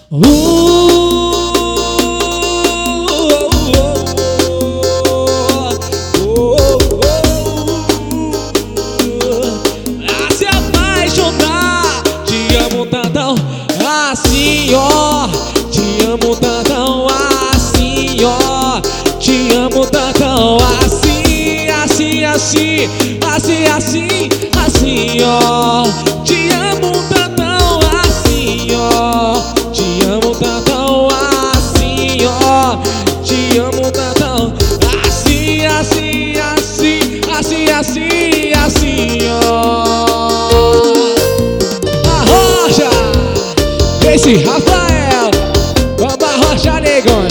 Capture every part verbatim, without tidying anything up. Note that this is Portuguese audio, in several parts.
Uh, oh, oh, oh. A se apaixonar, te amo tantão, assim ó. Te amo tantão, assim ó. Te amo tantão, assim, assim, assim, assim, assim, assim ó. Te amo tantão, assim ó. Te amo tantão, assim ó. Te amo tantão, assim, assim, assim, assim, assim, assim ó. Arrocha, esse Rafael, vamos arrochar, negona.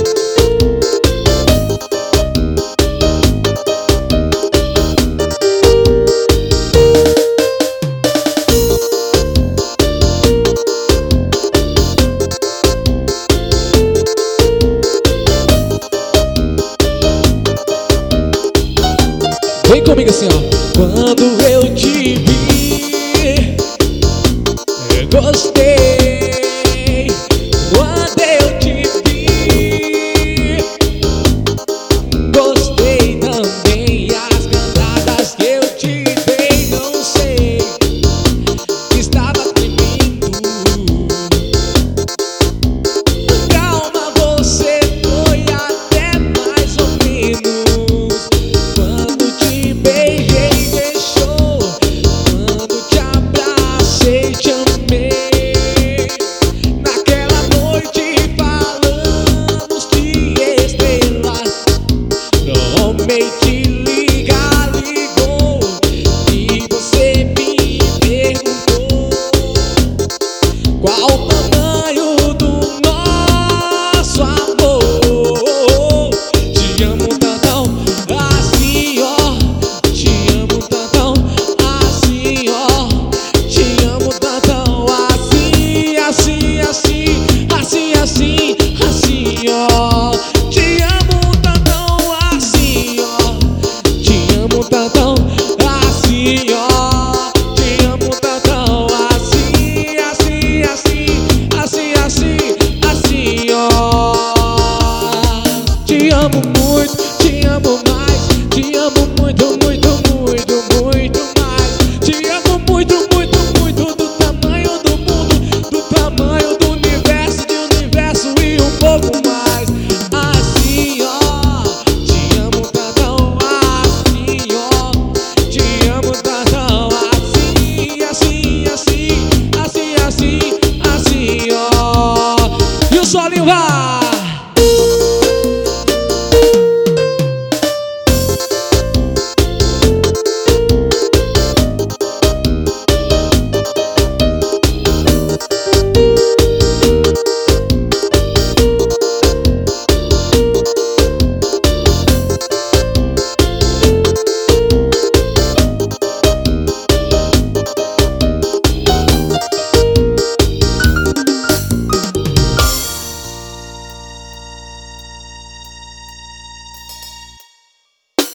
Vem comigo assim, ó. Quando eu te vi, eu gostei. Quando eu te vi, gostei também. As cantadas que eu te dei, não sei, estava tremendo. Calma, você foi até mais ou menos. Te ligar, ligou e você me perguntou qual o tamanho do nosso amor. Te amo tantão, assim ó. Te amo tantão, assim ó. Te amo tantão, assim, assim, assim, assim, assim, assim ó. Te amo tantão, assim ó. Te amo tantão, assim ó. Te amo tantão, assim, assim, assim, assim, assim, assim ó. Te amo muito, te amo mais. Te amo muito, muito, muito, muito mais. Te amo muito, muito, muito. Do tamanho do mundo, do tamanho do universo, de universo e um pouco mais. Assim ó. Te amo tantão, assim ó. Te amo tantão, assim, assim, assim, assim, assim, assim ó. E o solinho vai.